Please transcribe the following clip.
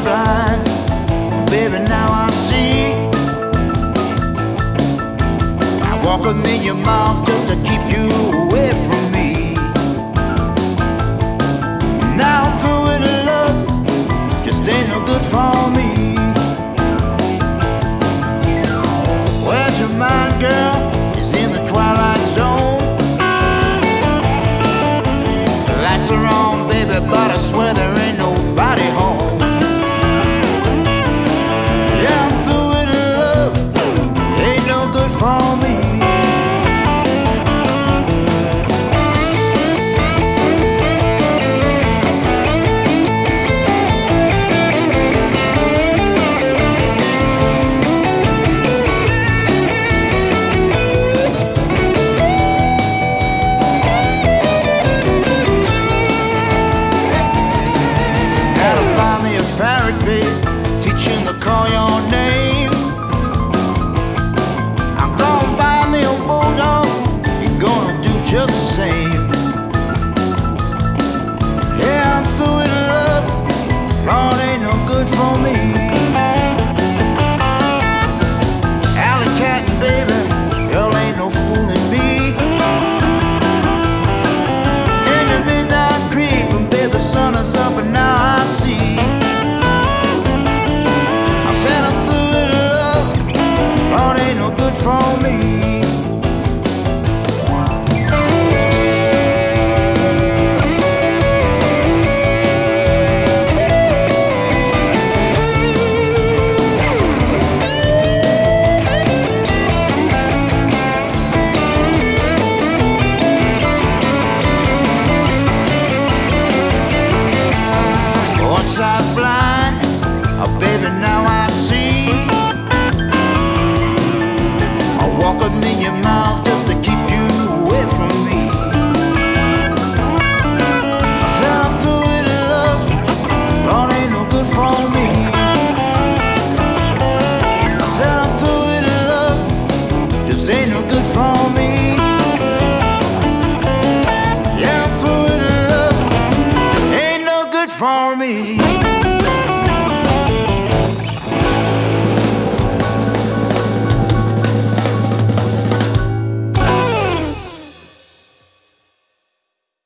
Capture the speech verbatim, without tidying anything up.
blind, baby, now I see. I walk a million miles just to keep you away from me. Now I'm through with love, just ain't no good for me. Where's your mind, girl? It's in the twilight zone. The lights are on, baby, but I swear there ain't nobody home. Yeah, I'm through with love, ain't no good for me. Teaching to call your name. I'm gonna buy me a bulldog, you're gonna do just the same. Yeah, I'm through with love, Lord, ain't no good for me. Alley cat, baby, girl, ain't no fooling me. In the midnight creeping, baby, the sun is up and now I see. Lord, ain't no good for me. Once I was blind, oh baby, now I see. Walk a million miles just to keep you away from me. I said I'm through with love, Lord, ain't no good for me. I said I'm through with love, just ain't no good for me. Yeah, I'm through with love, ain't no good for me.